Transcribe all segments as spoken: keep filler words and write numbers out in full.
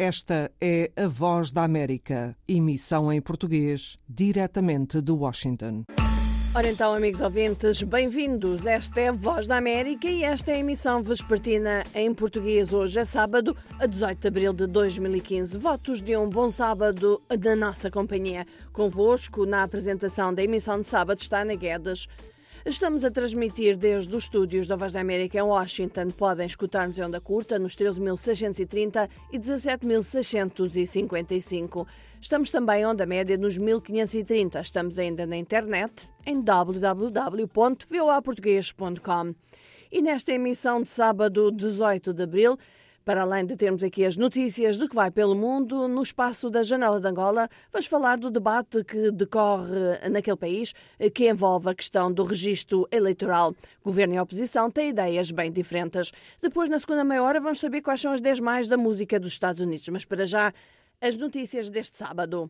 Esta é a Voz da América, emissão em português, diretamente de Washington. Ora então, amigos ouvintes, bem-vindos. Esta é a Voz da América e esta é a emissão vespertina em português. Hoje é sábado, a dezoito de abril de dois mil e quinze. Votos de um bom sábado da nossa companhia. Convosco, na apresentação da emissão de sábado, está Ana Guedes. Estamos a transmitir desde os estúdios da Voz da América em Washington. Podem escutar-nos em onda curta nos treze mil seiscentos e trinta e dezassete mil seiscentos e cinquenta e cinco. Estamos também em onda média nos mil quinhentos e trinta. Estamos ainda na internet em w w w ponto voa português ponto com. E nesta emissão de sábado, dezoito de abril, para além de termos aqui as notícias do que vai pelo mundo, no espaço da Janela de Angola, vamos falar do debate que decorre naquele país, que envolve a questão do registro eleitoral. Governo e oposição têm ideias bem diferentes. Depois, na segunda meia hora, vamos saber quais são as dez mais da música dos Estados Unidos. Mas para já, as notícias deste sábado.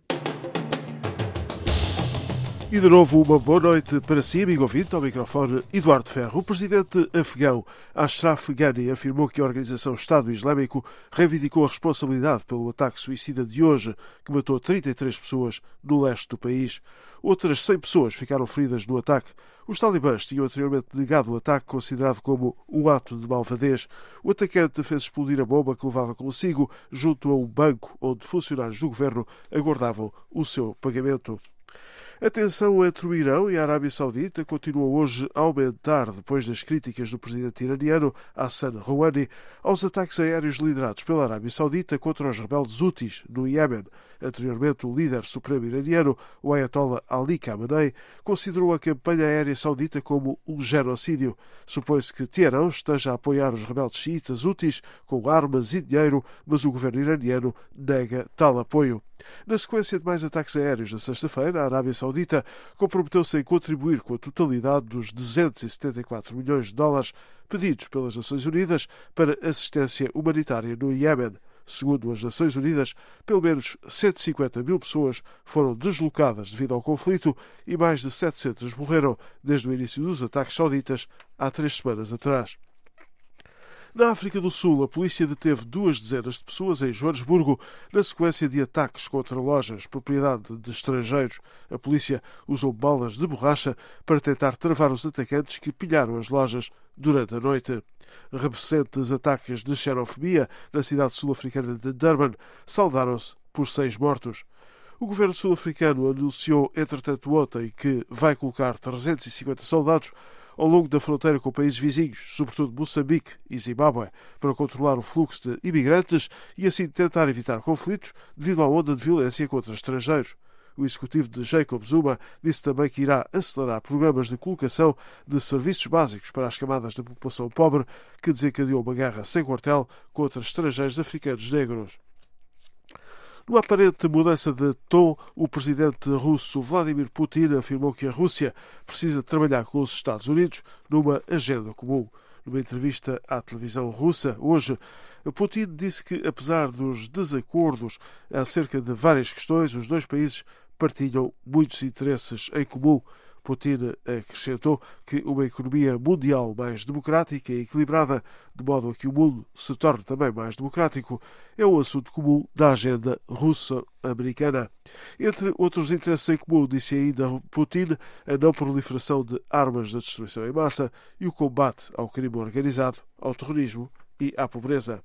E de novo uma boa noite para si, amigo ouvinte, ao microfone Eduardo Ferro. O presidente afegão Ashraf Ghani afirmou que a organização Estado Islâmico reivindicou a responsabilidade pelo ataque suicida de hoje, que matou trinta e três pessoas no leste do país. Outras cem pessoas ficaram feridas no ataque. Os talibãs tinham anteriormente negado o ataque, considerado como um ato de malvadez. O atacante fez explodir a bomba que levava consigo junto a um banco onde funcionários do governo aguardavam o seu pagamento. A tensão entre o Irão e a Arábia Saudita continua hoje a aumentar depois das críticas do presidente iraniano Hassan Rouhani aos ataques aéreos liderados pela Arábia Saudita contra os rebeldes Houthis no Iémen. Anteriormente, o líder supremo iraniano, o Ayatollah Ali Khamenei, considerou a campanha aérea saudita como um genocídio. Supõe-se que Teherão esteja a apoiar os rebeldes xiitas Houthis com armas e dinheiro, mas o governo iraniano nega tal apoio. Na sequência de mais ataques aéreos na sexta-feira, a Arábia Saudita comprometeu-se em contribuir com a totalidade dos duzentos e setenta e quatro milhões de dólares pedidos pelas Nações Unidas para assistência humanitária no Iémen. Segundo as Nações Unidas, pelo menos cento e cinquenta mil pessoas foram deslocadas devido ao conflito e mais de setecentas morreram desde o início dos ataques sauditas há três semanas atrás. Na África do Sul, a polícia deteve duas dezenas de pessoas em Joanesburgo na sequência de ataques contra lojas, propriedade de estrangeiros. A polícia usou balas de borracha para tentar travar os atacantes que pilharam as lojas durante a noite. Recentes ataques de xenofobia na cidade sul-africana de Durban saldaram-se por seis mortos. O governo sul-africano anunciou, entretanto, ontem que vai colocar trezentos e cinquenta soldados ao longo da fronteira com países vizinhos, sobretudo Moçambique e Zimbábue, para controlar o fluxo de imigrantes e assim tentar evitar conflitos devido à onda de violência contra estrangeiros. O executivo de Jacob Zuma disse também que irá acelerar programas de colocação de serviços básicos para as camadas da população pobre, que desencadeou uma guerra sem quartel contra estrangeiros africanos negros. Numa aparente mudança de tom, o presidente russo Vladimir Putin afirmou que a Rússia precisa trabalhar com os Estados Unidos numa agenda comum. Numa entrevista à televisão russa, hoje, Putin disse que, apesar dos desacordos acerca de várias questões, os dois países partilham muitos interesses em comum. Putin acrescentou que uma economia mundial mais democrática e equilibrada, de modo a que o mundo se torne também mais democrático, é um assunto comum da agenda russo-americana. Entre outros interesses em comum, disse ainda Putin, a não proliferação de armas de destruição em massa e o combate ao crime organizado, ao terrorismo e à pobreza.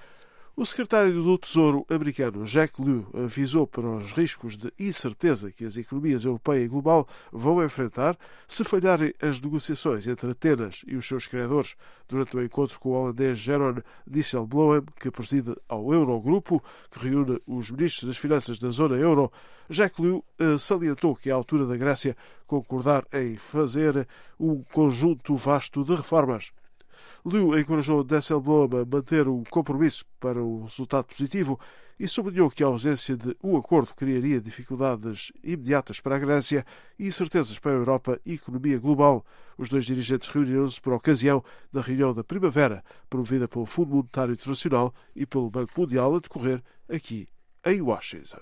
O secretário do Tesouro americano, Jack Lew, avisou para os riscos de incerteza que as economias europeia e global vão enfrentar se falharem as negociações entre Atenas e os seus credores. Durante o encontro com o holandês Jeroen Dijsselbloem, que preside ao Eurogrupo, que reúne os ministros das finanças da zona euro, Jack Lew salientou que é a altura da Grécia concordar em fazer um conjunto vasto de reformas. Lew encorajou Dijsselbloem a manter um compromisso para um resultado positivo e sublinhou que a ausência de um acordo criaria dificuldades imediatas para a Grécia e incertezas para a Europa e a economia global. Os dois dirigentes reuniram-se por ocasião da reunião da primavera, promovida pelo Fundo Monetário Internacional e pelo Banco Mundial, a decorrer aqui em Washington.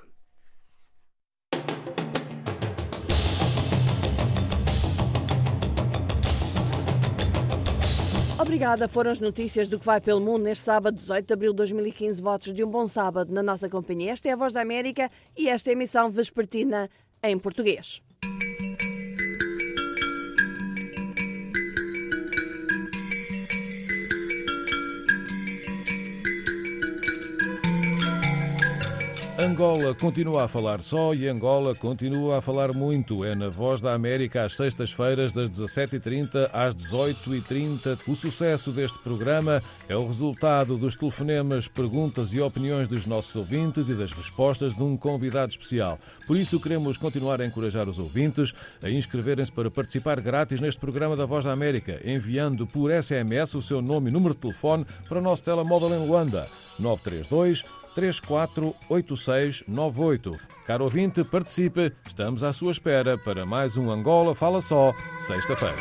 Obrigada, foram as notícias do que vai pelo mundo neste sábado, dezoito de abril de dois mil e quinze. Votos de um bom sábado na nossa companhia. Esta é a Voz da América e esta é a emissão vespertina em português. Angola continua a falar só e Angola continua a falar muito. É na Voz da América às sextas-feiras, das dezassete e trinta às dezoito e trinta. O sucesso deste programa é o resultado dos telefonemas, perguntas e opiniões dos nossos ouvintes e das respostas de um convidado especial. Por isso, queremos continuar a encorajar os ouvintes a inscreverem-se para participar grátis neste programa da Voz da América, enviando por S M S o seu nome e número de telefone para o nosso telemóvel em Luanda, nove três dois, três quatro oito seis nove oito. Caro ouvinte, participe. Estamos à sua espera para mais um Angola Fala Só, sexta-feira.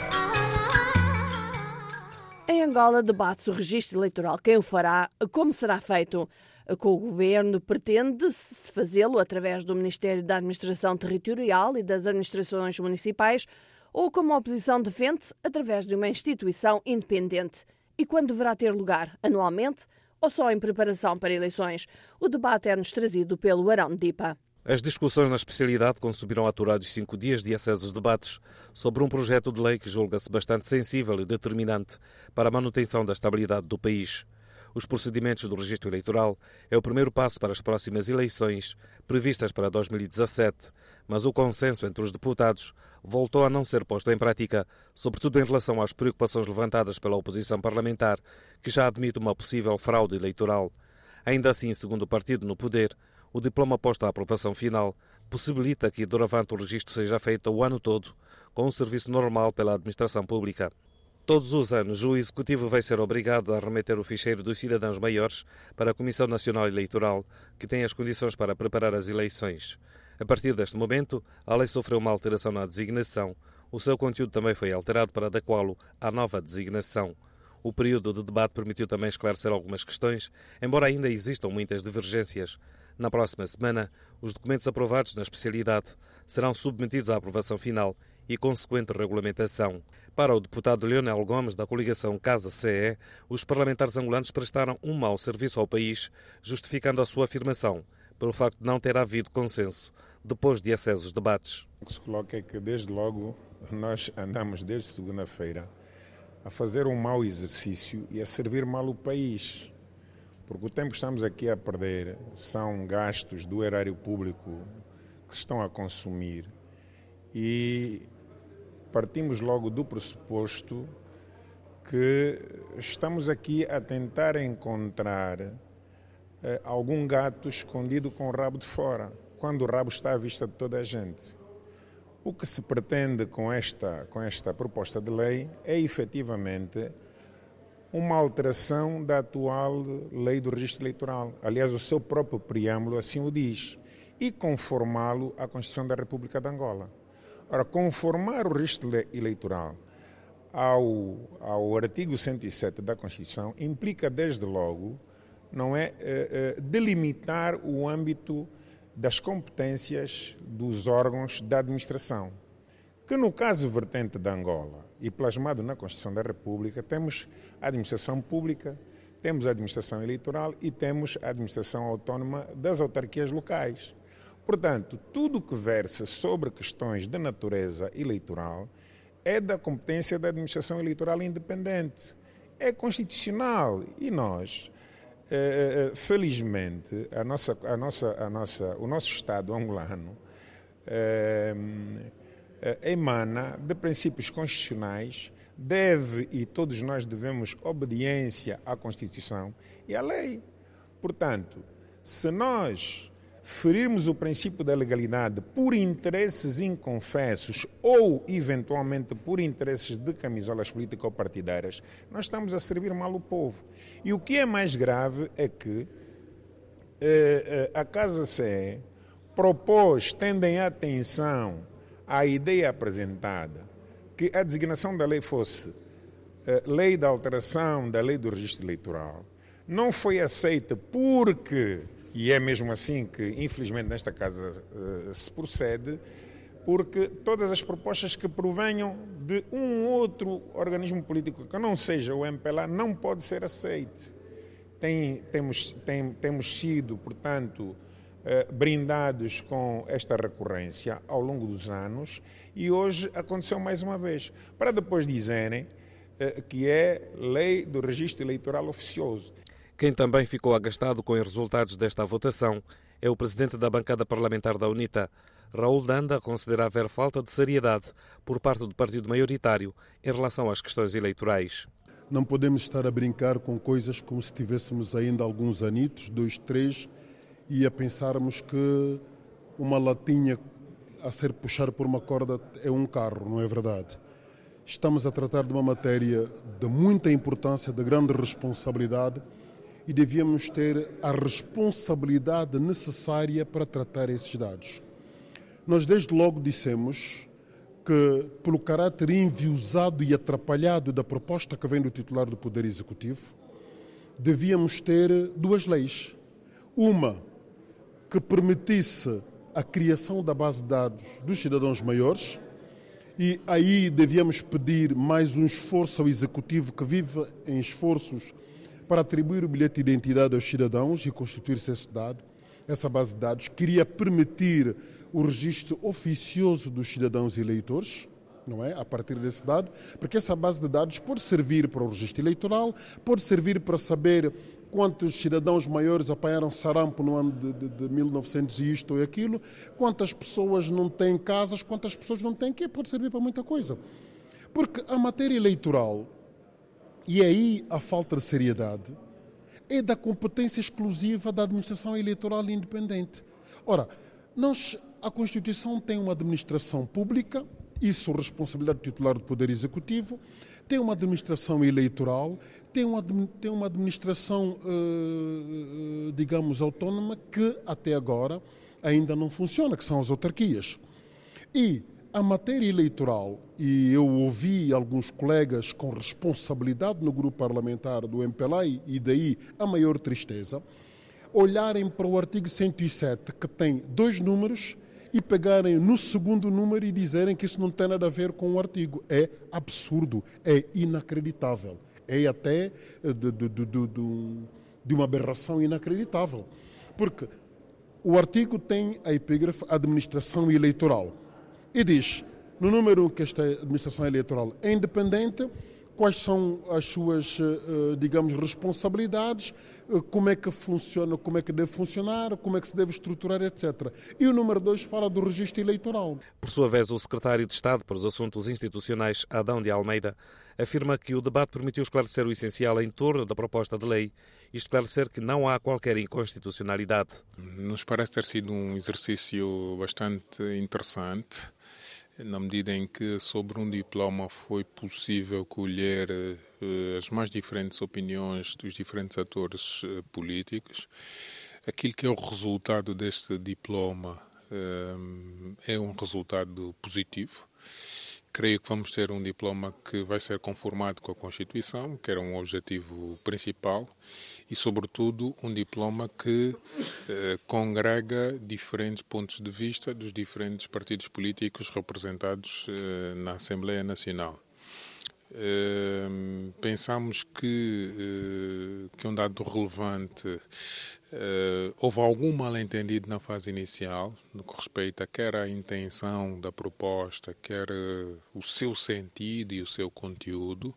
Em Angola, debate-se o registro eleitoral. Quem o fará? Como será feito? Com o governo pretende-se fazê-lo através do Ministério da Administração Territorial e das Administrações Municipais ou, como a oposição defende, através de uma instituição independente. E quando deverá ter lugar? Anualmente? Ou só em preparação para eleições? O debate é-nos trazido pelo Arão Dipa. As discussões na especialidade consumiram aturados cinco dias de acesos debates sobre um projeto de lei que julga-se bastante sensível e determinante para a manutenção da estabilidade do país. Os procedimentos do registro eleitoral é o primeiro passo para as próximas eleições, previstas para dois mil e dezassete, mas o consenso entre os deputados voltou a não ser posto em prática, sobretudo em relação às preocupações levantadas pela oposição parlamentar, que já admite uma possível fraude eleitoral. Ainda assim, segundo o partido no poder, o diploma posto à aprovação final possibilita que, doravante, o registro seja feito o ano todo, com um serviço normal pela administração pública. Todos os anos, o Executivo vai ser obrigado a remeter o ficheiro dos cidadãos maiores para a Comissão Nacional Eleitoral, que tem as condições para preparar as eleições. A partir deste momento, a lei sofreu uma alteração na designação. O seu conteúdo também foi alterado para adequá-lo à nova designação. O período de debate permitiu também esclarecer algumas questões, embora ainda existam muitas divergências. Na próxima semana, os documentos aprovados na especialidade serão submetidos à aprovação final e consequente regulamentação. Para o deputado Leonel Gomes, da coligação Casa-C E, os parlamentares angolanos prestaram um mau serviço ao país, justificando a sua afirmação, pelo facto de não ter havido consenso, depois de acesos debates. O que se coloca é que, desde logo, nós andamos desde segunda-feira a fazer um mau exercício e a servir mal o país. Porque o tempo que estamos aqui a perder são gastos do erário público que se estão a consumir e partimos logo do pressuposto que estamos aqui a tentar encontrar eh, algum gato escondido com o rabo de fora, quando o rabo está à vista de toda a gente. O que se pretende com esta, com esta proposta de lei é efetivamente uma alteração da atual lei do registro eleitoral. Aliás, o seu próprio preâmbulo assim o diz, e conformá-lo à Constituição da República de Angola. Ora, conformar o registro eleitoral ao, ao artigo cento e sete da Constituição implica, desde logo, não é, eh, eh, delimitar o âmbito das competências dos órgãos da administração, que no caso vertente de Angola e plasmado na Constituição da República, temos a administração pública, temos a administração eleitoral e temos a administração autónoma das autarquias locais. Portanto, tudo que versa sobre questões de natureza eleitoral é da competência da administração eleitoral independente. É constitucional e nós, eh, felizmente, a nossa, a nossa, a nossa, o nosso Estado angolano eh, emana de princípios constitucionais, deve e todos nós devemos obediência à Constituição e à lei. Portanto, se nós ferirmos o princípio da legalidade por interesses inconfessos ou, eventualmente, por interesses de camisolas político-partidárias, nós estamos a servir mal o povo. E o que é mais grave é que eh, a Casa-C E propôs, tendo em atenção a ideia apresentada, que a designação da lei fosse eh, lei da alteração da lei do registro eleitoral. Não foi aceita porque, e é mesmo assim que, infelizmente, nesta casa uh, se procede, porque todas as propostas que provenham de um outro organismo político que não seja o M P L A não pode ser aceite. Tem, temos, tem, temos sido, portanto, eh, brindados com esta recorrência ao longo dos anos e hoje aconteceu mais uma vez, para depois dizerem eh, que é lei do registro eleitoral oficioso. Quem também ficou agastado com os resultados desta votação é o presidente da bancada parlamentar da UNITA. Raul Danda considera haver falta de seriedade por parte do partido maioritário em relação às questões eleitorais. Não podemos estar a brincar com coisas como se tivéssemos ainda alguns anitos, dois, três, e a pensarmos que uma latinha a ser puxada por uma corda é um carro, não é verdade? Estamos a tratar de uma matéria de muita importância, de grande responsabilidade, e devíamos ter a responsabilidade necessária para tratar esses dados. Nós desde logo dissemos que, pelo caráter enviosado e atrapalhado da proposta que vem do titular do Poder Executivo, devíamos ter duas leis. Uma que permitisse a criação da base de dados dos cidadãos maiores, e aí devíamos pedir mais um esforço ao Executivo que vive em esforços para atribuir o bilhete de identidade aos cidadãos e constituir-se esse dado. Essa base de dados queria permitir o registro oficioso dos cidadãos eleitores, não é? A partir desse dado, porque essa base de dados pode servir para o registro eleitoral, pode servir para saber quantos cidadãos maiores apanharam sarampo no ano de, de, de mil e novecentos e isto ou aquilo, quantas pessoas não têm casas, quantas pessoas não têm, que pode servir para muita coisa. Porque a matéria eleitoral, e aí a falta de seriedade, é da competência exclusiva da administração eleitoral independente. Ora, nós, a Constituição tem uma administração pública, isso é responsabilidade do titular do Poder Executivo, tem uma administração eleitoral, tem uma, tem uma administração, eh, digamos, autónoma, que até agora ainda não funciona, que são as autarquias. E a matéria eleitoral, e eu ouvi alguns colegas com responsabilidade no grupo parlamentar do M P L A, e daí a maior tristeza, olharem para o artigo cento e sete, que tem dois números, e pegarem no segundo número e dizerem que isso não tem nada a ver com o artigo. É absurdo, é inacreditável. É até de, de, de, de, de uma aberração inacreditável. Porque o artigo tem a epígrafe administração eleitoral. E diz, no número que esta administração eleitoral é independente, quais são as suas, digamos, responsabilidades, como é que funciona, como é que deve funcionar, como é que se deve estruturar, etcétera. E o número dois fala do registro eleitoral. Por sua vez, o secretário de Estado para os Assuntos Institucionais, Adão de Almeida, afirma que o debate permitiu esclarecer o essencial em torno da proposta de lei e esclarecer que não há qualquer inconstitucionalidade. Nos parece ter sido um exercício bastante interessante, na medida em que sobre um diploma foi possível colher eh, as mais diferentes opiniões dos diferentes atores eh, políticos. Aquilo que é o resultado deste diploma eh, é um resultado positivo. Creio que vamos ter um diploma que vai ser conformado com a Constituição, que era um objetivo principal, e, sobretudo, um diploma que eh, congrega diferentes pontos de vista dos diferentes partidos políticos representados eh, na Assembleia Nacional. Uh, pensamos que, uh, que um dado relevante, uh, houve algum mal-entendido na fase inicial, no que respeita quer à intenção da proposta, quer uh, o seu sentido e o seu conteúdo,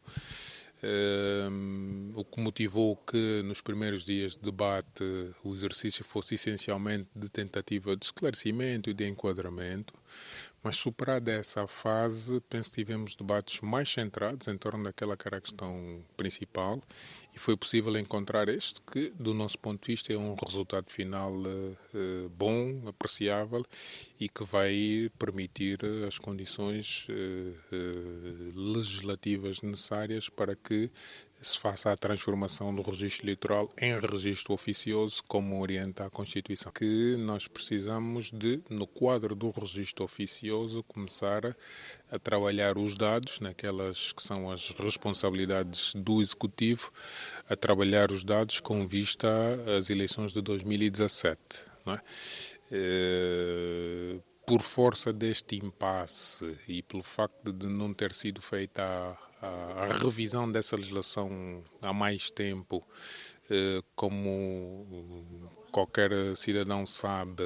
uh, o que motivou que nos primeiros dias de debate o exercício fosse essencialmente de tentativa de esclarecimento e de enquadramento. Mas superada essa fase, penso que tivemos debates mais centrados em torno daquela que era a questão principal e foi possível encontrar este que, do nosso ponto de vista, é um resultado final uh, bom, apreciável e que vai permitir as condições uh, uh, legislativas necessárias para que se faça a transformação do registro eleitoral em registro oficioso, como orienta a Constituição. Que nós precisamos de, no quadro do registro oficioso, começar a, a trabalhar os dados, naquelas que são as responsabilidades do Executivo, a trabalhar os dados com vista às eleições de dois mil e dezassete. Não é? É, por força deste impasse e pelo facto de não ter sido feita a, a, a revisão dessa legislação há mais tempo, como qualquer cidadão sabe,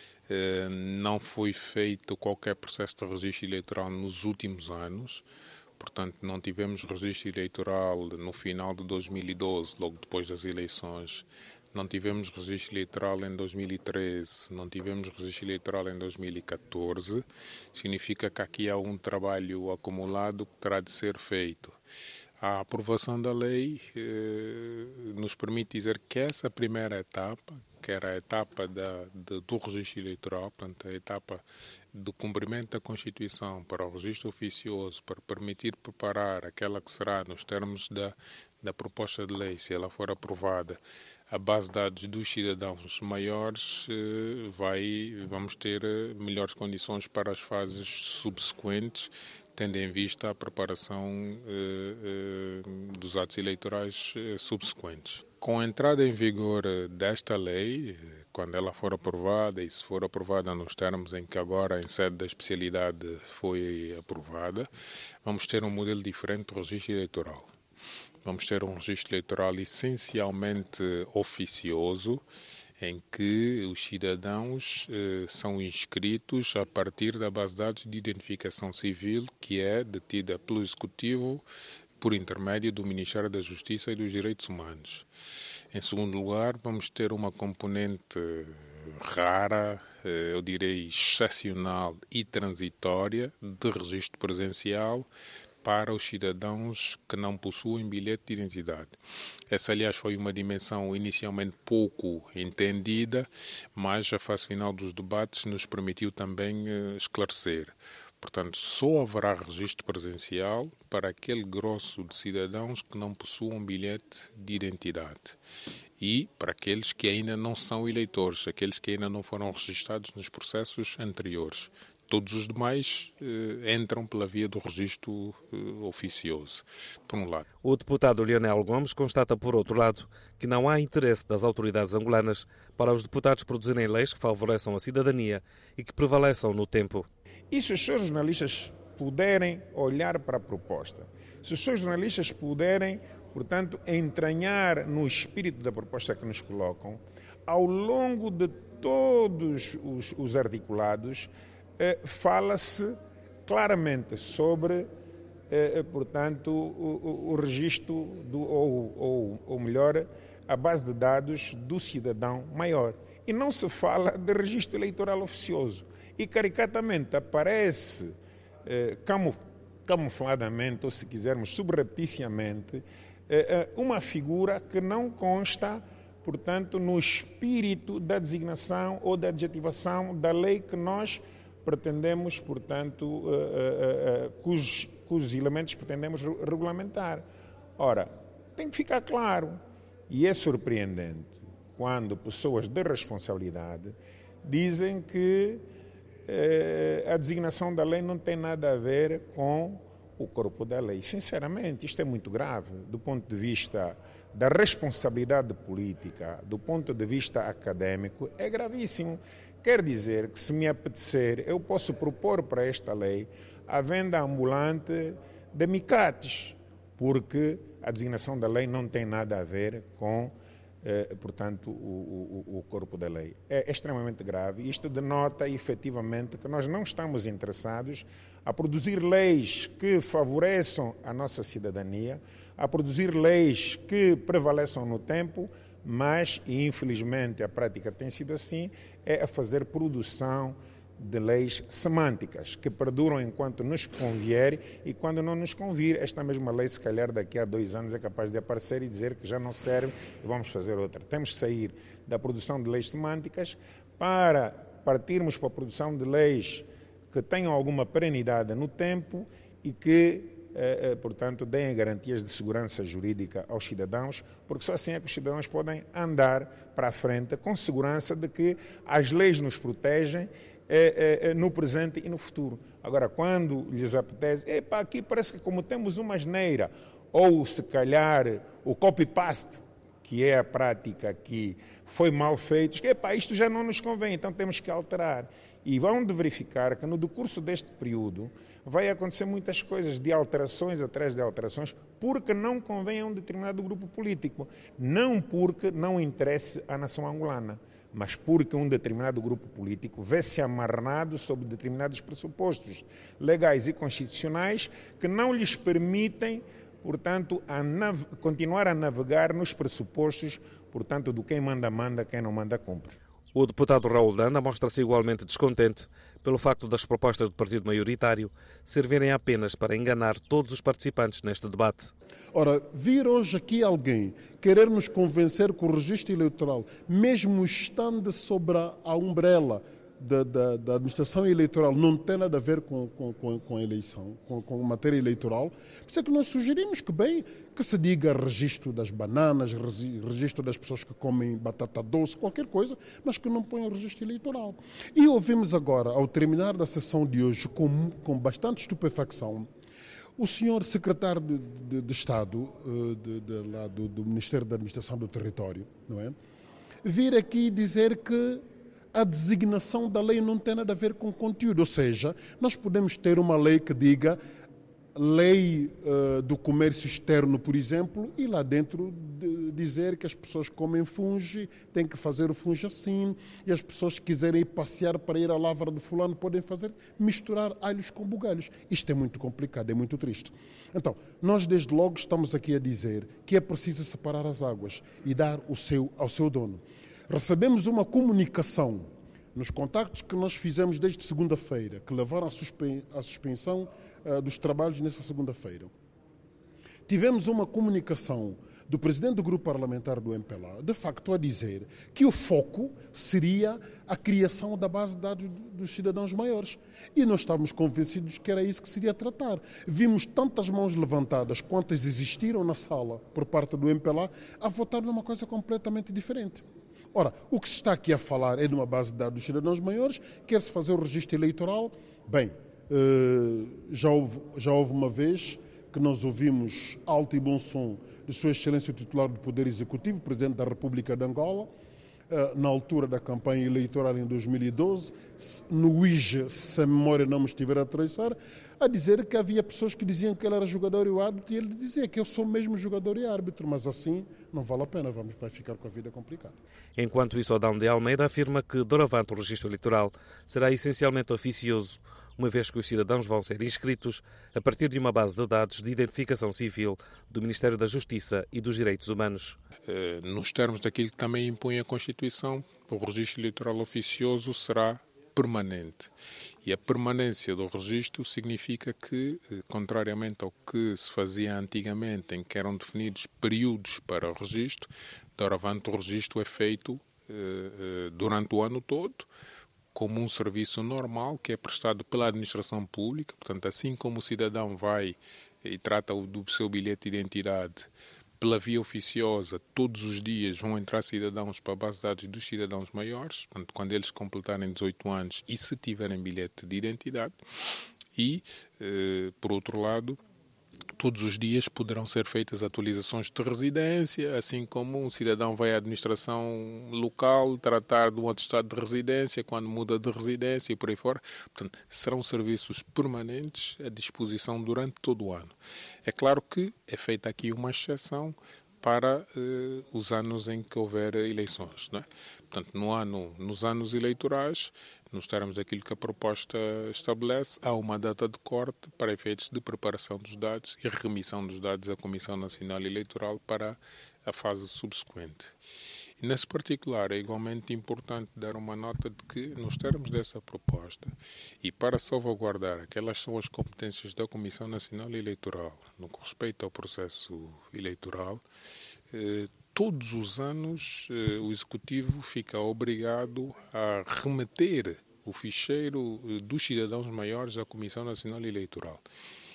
não foi feito qualquer processo de registro eleitoral nos últimos anos. Portanto, não tivemos registro eleitoral no final de dois mil e doze, logo depois das eleições. Não tivemos registro eleitoral em dois mil e treze, não tivemos registro eleitoral em dois mil e catorze. Significa que aqui há um trabalho acumulado que terá de ser feito. A aprovação da lei eh, nos permite dizer que essa primeira etapa, que era a etapa da, de, do registro eleitoral, portanto, a etapa do cumprimento da Constituição para o registro oficioso, para permitir preparar aquela que será, nos termos da, da proposta de lei, se ela for aprovada, a base de dados dos cidadãos maiores, eh, vai, vamos ter melhores condições para as fases subsequentes, tendo em vista a preparação eh, eh, dos atos eleitorais eh, subsequentes. Com a entrada em vigor desta lei, quando ela for aprovada, e se for aprovada nos termos em que agora, em sede da especialidade, foi aprovada, vamos ter um modelo diferente de registro eleitoral. Vamos ter um registro eleitoral essencialmente oficioso, em que os cidadãos eh, são inscritos a partir da base de dados de identificação civil, que é detida pelo Executivo por intermédio do Ministério da Justiça e dos Direitos Humanos. Em segundo lugar, vamos ter uma componente rara, eh, eu direi excepcional e transitória, de registro presencial, para os cidadãos que não possuem bilhete de identidade. Essa, aliás, foi uma dimensão inicialmente pouco entendida, mas a fase final dos debates nos permitiu também uh, esclarecer. Portanto, só haverá registro presencial para aquele grosso de cidadãos que não possuam bilhete de identidade e para aqueles que ainda não são eleitores, aqueles que ainda não foram registrados nos processos anteriores. Todos os demais eh, entram pela via do registro eh, oficioso, por um lado. O deputado Lionel Gomes constata, por outro lado, que não há interesse das autoridades angolanas para os deputados produzirem leis que favoreçam a cidadania e que prevaleçam no tempo. E se os seus jornalistas puderem olhar para a proposta, se os seus jornalistas puderem, portanto, entranhar no espírito da proposta que nos colocam, ao longo de todos os, os articulados, Eh, fala-se claramente sobre, eh, portanto, o, o, o registro, do, ou, ou, ou melhor, a base de dados do cidadão maior. E não se fala de registro eleitoral oficioso. E, caricatamente, aparece eh, camu, camufladamente, ou se quisermos, subrepticiamente, eh, uma figura que não consta, portanto, no espírito da designação ou da adjetivação da lei que nós pretendemos, portanto, uh, uh, uh, cujos, cujos elementos pretendemos regulamentar. Ora, tem que ficar claro, e é surpreendente, quando pessoas de responsabilidade dizem que uh, a designação da lei não tem nada a ver com o corpo da lei. Sinceramente, isto é muito grave, do ponto de vista da responsabilidade política, do ponto de vista acadêmico, é gravíssimo. Quer dizer que, se me apetecer, eu posso propor para esta lei a venda ambulante de micates, porque a designação da lei não tem nada a ver com, eh, portanto, o, o, o corpo da lei. É extremamente grave. Isto denota, efetivamente, que nós não estamos interessados a produzir leis que favoreçam a nossa cidadania, a produzir leis que prevaleçam no tempo, mas, e infelizmente a prática tem sido assim, é a fazer produção de leis semânticas, que perduram enquanto nos convier e quando não nos convir, esta mesma lei, se calhar daqui a dois anos, é capaz de aparecer e dizer que já não serve e vamos fazer outra. Temos que sair da produção de leis semânticas para partirmos para a produção de leis que tenham alguma perenidade no tempo e que Eh, eh, portanto, deem garantias de segurança jurídica aos cidadãos, porque só assim é que os cidadãos podem andar para a frente com segurança de que as leis nos protegem eh, eh, no presente e no futuro. Agora, quando lhes apetece, epa, aqui parece que como temos uma asneira, ou se calhar o copy-paste que é a prática que foi mal feita, que epá, isto já não nos convém, então temos que alterar. E vão de verificar que no decurso deste período vai acontecer muitas coisas, de alterações atrás de alterações, porque não convém a um determinado grupo político. Não porque não interesse à nação angolana, mas porque um determinado grupo político vê-se amarrado sob determinados pressupostos legais e constitucionais que não lhes permitem, portanto, a nav- continuar a navegar nos pressupostos, portanto, do quem manda, manda, quem não manda, cumpre. O deputado Raul Danda mostra-se igualmente descontente pelo facto das propostas do partido maioritário servirem apenas para enganar todos os participantes neste debate. Ora, vir hoje aqui alguém querer nos convencer que o registro eleitoral, mesmo estando sobre a, a umbrella da, da, da administração eleitoral, não tem nada a ver com, com, com, com a eleição, com, com matéria eleitoral, por isso é que nós sugerimos que, bem, que se diga registro das bananas, registro das pessoas que comem batata doce, qualquer coisa, mas que não ponham registro eleitoral. E ouvimos agora, ao terminar da sessão de hoje, com, com bastante estupefacção, o senhor secretário de, de, de Estado de, de, lá do, do Ministério da Administração do Território, não é? Vir aqui dizer que a designação da lei não tem nada a ver com o conteúdo, ou seja, nós podemos ter uma lei que diga lei uh, do comércio externo, por exemplo, e lá dentro de dizer que as pessoas que comem fungo têm que fazer o fungo assim, e as pessoas que quiserem ir passear para ir à lavra de fulano podem fazer, misturar alhos com bugalhos. Isto é muito complicado, é muito triste. Então, nós desde logo estamos aqui a dizer que é preciso separar as águas e dar o seu ao seu dono. Recebemos uma comunicação nos contactos que nós fizemos desde segunda-feira, que levaram à suspen- à suspensão uh, dos trabalhos nessa segunda-feira. Tivemos uma comunicação do presidente do grupo parlamentar do M P L A, de facto a dizer que o foco seria a criação da base de dados dos cidadãos maiores. E nós estávamos convencidos que era isso que seria tratar. Vimos tantas mãos levantadas quantas existiram na sala por parte do M P L A a votar numa coisa completamente diferente. Ora, o que se está aqui a falar é de uma base de dados dos cidadãos maiores, quer-se fazer o registro eleitoral. Bem, já houve, já houve uma vez que nós ouvimos alto e bom som de Sua Excelência o titular do Poder Executivo, Presidente da República de Angola, na altura da campanha eleitoral em dois mil e doze, no I J E, se a memória não me estiver a traiçar, a dizer que havia pessoas que diziam que ele era jogador e o árbitro, e ele dizia que eu sou mesmo jogador e árbitro, mas assim não vale a pena, vamos, vai ficar com a vida complicada. Enquanto isso, Adão de Almeida afirma que, doravante, o registro eleitoral será essencialmente oficioso, uma vez que os cidadãos vão ser inscritos a partir de uma base de dados de identificação civil do Ministério da Justiça e dos Direitos Humanos. Nos termos daquilo que também impõe a Constituição, o registro eleitoral oficioso será permanente. E a permanência do registro significa que, contrariamente ao que se fazia antigamente, em que eram definidos períodos para o registro, doravante o registro é feito eh, durante o ano todo, como um serviço normal que é prestado pela administração pública. Portanto, assim como o cidadão vai e trata do seu bilhete de identidade pela via oficiosa, todos os dias vão entrar cidadãos para a base de dados dos cidadãos maiores, portanto, quando eles completarem dezoito anos e se tiverem bilhete de identidade. E, eh, por outro lado, todos os dias poderão ser feitas atualizações de residência, assim como um cidadão vai à administração local tratar de um atestado de residência quando muda de residência e por aí fora. Portanto, serão serviços permanentes à disposição durante todo o ano. É claro que é feita aqui uma exceção para eh, os anos em que houver eleições, não é? Portanto, no ano, nos anos eleitorais, nos termos daquilo que a proposta estabelece, há uma data de corte para efeitos de preparação dos dados e remissão dos dados à Comissão Nacional Eleitoral para a fase subsequente. E nesse particular é igualmente importante dar uma nota de que, nos termos dessa proposta, e para salvaguardar aquelas são as competências da Comissão Nacional Eleitoral no que respeita ao processo eleitoral, eh, todos os anos eh, o Executivo fica obrigado a remeter o ficheiro eh, dos cidadãos maiores à Comissão Nacional Eleitoral.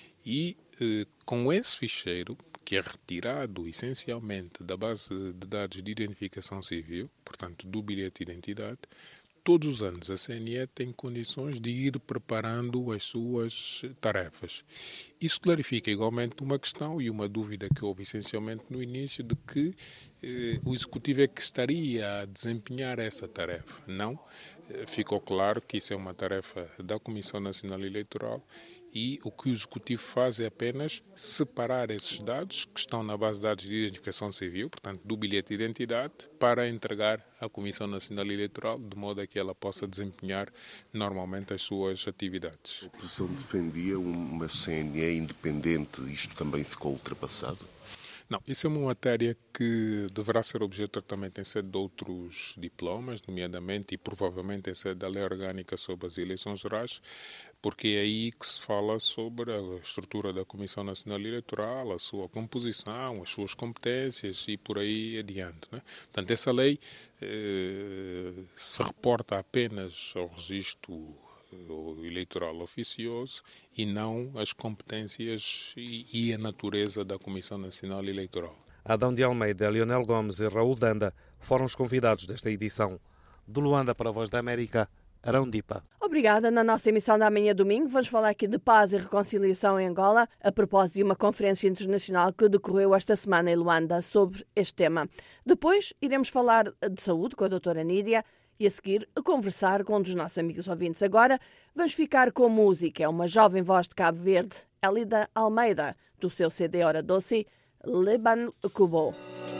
E eh, com esse ficheiro, que é retirado essencialmente da base de dados de identificação civil, portanto do bilhete de identidade, todos os anos a C N E tem condições de ir preparando as suas tarefas. Isso clarifica igualmente uma questão e uma dúvida que houve essencialmente no início de que eh, o Executivo é que estaria a desempenhar essa tarefa. Não, eh, ficou claro que isso é uma tarefa da Comissão Nacional Eleitoral e o que o Executivo faz é apenas separar esses dados que estão na base de dados de identificação civil, portanto do bilhete de identidade, para entregar à Comissão Nacional Eleitoral, de modo a que ela possa desempenhar normalmente as suas atividades. A oposição defendia uma C N E independente, isto também ficou ultrapassado? Não, isso é uma matéria que deverá ser objeto de tratamento em sede de outros diplomas, nomeadamente e provavelmente em sede da Lei Orgânica sobre as Eleições Gerais, porque é aí que se fala sobre a estrutura da Comissão Nacional Eleitoral, a sua composição, as suas competências e por aí adiante, né? Portanto, essa lei eh, se reporta apenas ao registro eleitoral oficioso e não as competências e, e a natureza da Comissão Nacional Eleitoral. Adão de Almeida, Leonel Gomes e Raul Danda foram os convidados desta edição. De Luanda para a Voz da América, Arão Dipa. Obrigada. Na nossa emissão da manhã domingo vamos falar aqui de paz e reconciliação em Angola, a propósito de uma conferência internacional que decorreu esta semana em Luanda sobre este tema. Depois iremos falar de saúde com a doutora Nídia e a seguir a conversar com um dos nossos amigos ouvintes. Agora vamos ficar com música. É uma jovem voz de Cabo Verde, Elida Almeida, do seu C D Hora Doce, Leban Kubo.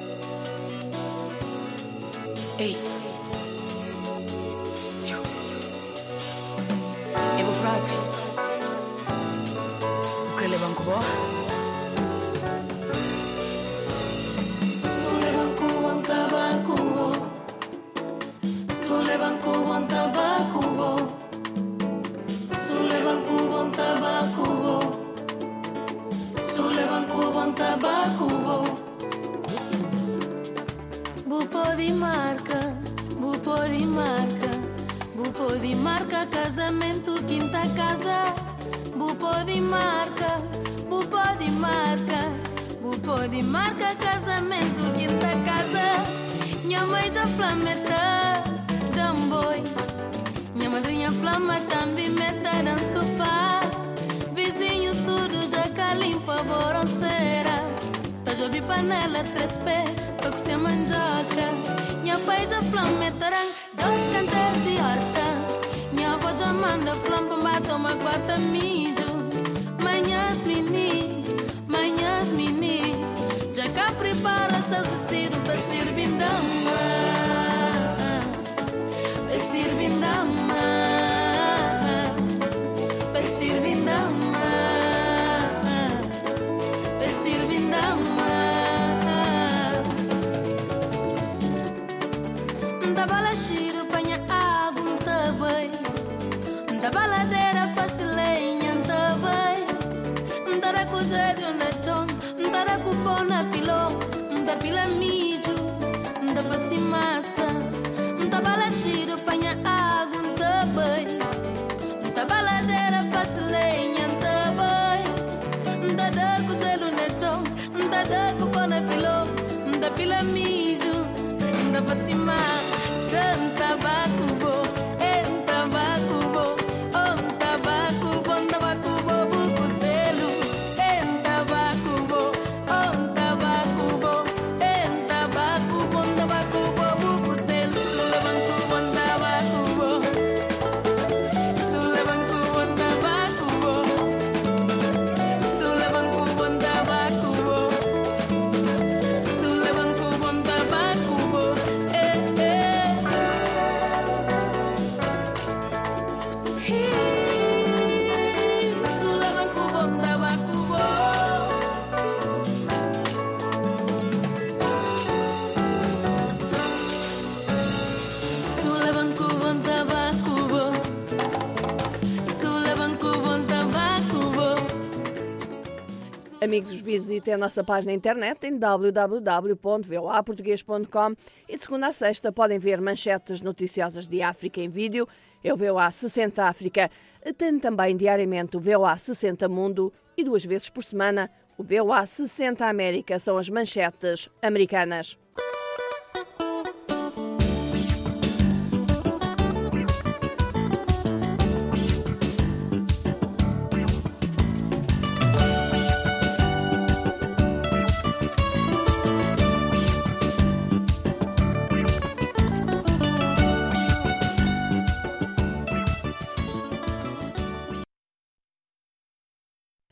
Ei. Eu vou pra ti. O que Leban Kubo? Sou Leban Kubo, tabaco. Sulevan kubon tabakubo Sulevan kubon tabakubo Sulevan kubon tabakubo Bupo di marca, bupo di marca Bupo di marca, casamento, quinta casa Bupo di marca, bupo di marca Bupo di marca, casamento, quinta casa Minha mãe já flameta Boy. Minha madrinha flama também meta no sofá. Vizinhos tudo já cá limpa boronceira. Tá jobi panela três pés, tô com se mandioca. Minha pai já flama metarang, dois cantar de horta. Minha avó já manda flama pra tomar quarta mídio. Manhãs minis, manhãs minis. Já cá prepara seus vestidos para servir dama. Sirvindama, per sirvindama, per sirvindama. Da bala shiro panha água também, da baladeira facilenha também, da recusa de um chão, da recupa na pilão, da pila mídio, da facimassa. Tabala shiro panha água também Tabaladeira faz lenha também Dada cozelo netão Dada cupona pilão Da pila mijo Da facima Santa bacubo En tabacubo On tabacubo On tabacubo bucutelo En tabacubo On tabacubo En tabacubo On tabacubo bucutelo Amigos, visitem a nossa página na internet em w w w ponto v o a português ponto com e de segunda a sexta podem ver manchetes noticiosas de África em vídeo. É o V O A sessenta África. Tem também diariamente o V O A sessenta Mundo e duas vezes por semana o V O A sessenta América. São as manchetes americanas.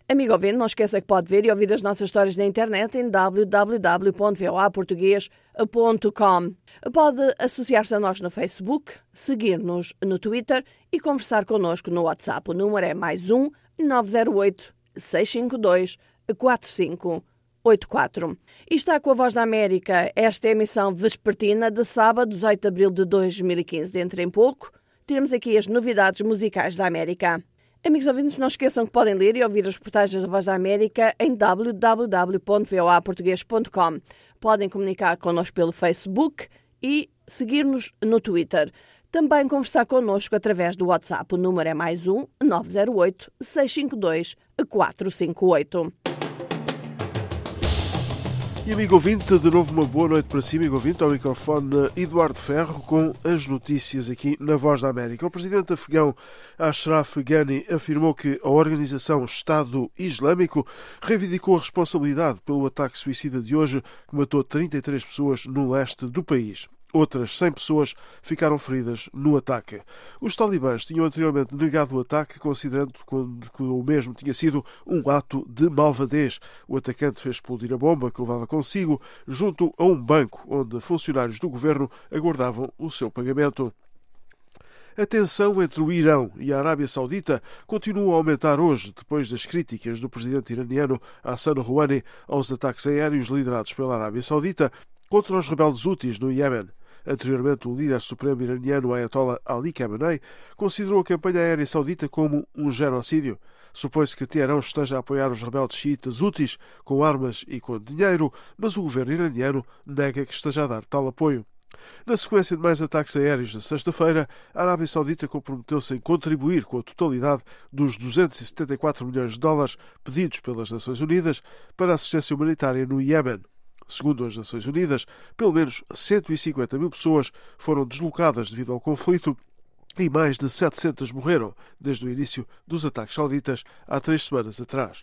Amigo ouvinte, não esqueça que pode ver e ouvir as nossas histórias na internet em w w w ponto v o a português ponto com. Pode associar-se a nós no Facebook, seguir-nos no Twitter e conversar connosco no WhatsApp. O número é mais um nove zero oito, seis cinco dois, quatro cinco oito quatro. E está com a Voz da América. Esta é a emissão vespertina de sábado, dezoito de abril de dois mil e quinze. Dentro em pouco, teremos aqui as novidades musicais da América. Amigos ouvintes, não esqueçam que podem ler e ouvir as reportagens da Voz da América em w w w ponto v o a português ponto com. Podem comunicar connosco pelo Facebook e seguir-nos no Twitter. Também conversar connosco através do WhatsApp. O número é mais um nove zero oito, seis cinco dois, quatro cinco oito. E amigo ouvinte, de novo uma boa noite para si, amigo ouvinte, ao microfone Eduardo Ferro com as notícias aqui na Voz da América. O presidente afegão Ashraf Ghani afirmou que a organização Estado Islâmico reivindicou a responsabilidade pelo ataque suicida de hoje que matou trinta e três pessoas no leste do país. Outras cem pessoas ficaram feridas no ataque. Os talibãs tinham anteriormente negado o ataque, considerando que o mesmo tinha sido um ato de malvadez. O atacante fez explodir a bomba que levava consigo junto a um banco onde funcionários do governo aguardavam o seu pagamento. A tensão entre o Irão e a Arábia Saudita continua a aumentar hoje, depois das críticas do presidente iraniano Hassan Rouhani aos ataques aéreos liderados pela Arábia Saudita contra os rebeldes Houthis no Iémen. Anteriormente, o líder supremo iraniano Ayatollah Ali Khamenei considerou a campanha aérea saudita como um genocídio. Supõe-se que Teherão esteja a apoiar os rebeldes xiitas Houthis com armas e com dinheiro, mas o governo iraniano nega que esteja a dar tal apoio. Na sequência de mais ataques aéreos na sexta-feira, a Arábia Saudita comprometeu-se em contribuir com a totalidade dos duzentos e setenta e quatro milhões de dólares pedidos pelas Nações Unidas para a assistência humanitária no Iémen. Segundo as Nações Unidas, pelo menos cento e cinquenta mil pessoas foram deslocadas devido ao conflito e mais de setecentas morreram desde o início dos ataques sauditas há três semanas atrás.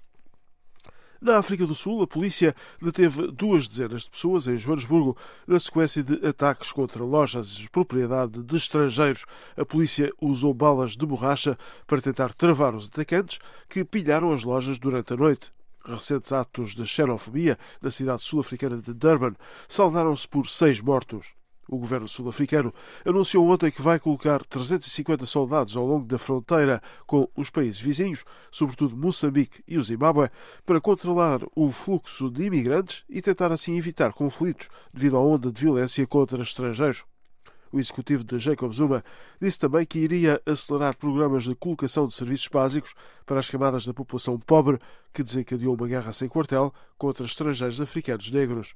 Na África do Sul, a polícia deteve duas dezenas de pessoas em Joanesburgo na sequência de ataques contra lojas de propriedade de estrangeiros. A polícia usou balas de borracha para tentar travar os atacantes que pilharam as lojas durante a noite. Recentes atos de xenofobia na cidade sul-africana de Durban saldaram-se por seis mortos. O governo sul-africano anunciou ontem que vai colocar trezentos e cinquenta soldados ao longo da fronteira com os países vizinhos, sobretudo Moçambique e o Zimbábue, para controlar o fluxo de imigrantes e tentar assim evitar conflitos devido à onda de violência contra estrangeiros. O executivo de Jacob Zuma disse também que iria acelerar programas de colocação de serviços básicos para as camadas da população pobre que desencadeou uma guerra sem quartel contra estrangeiros africanos negros.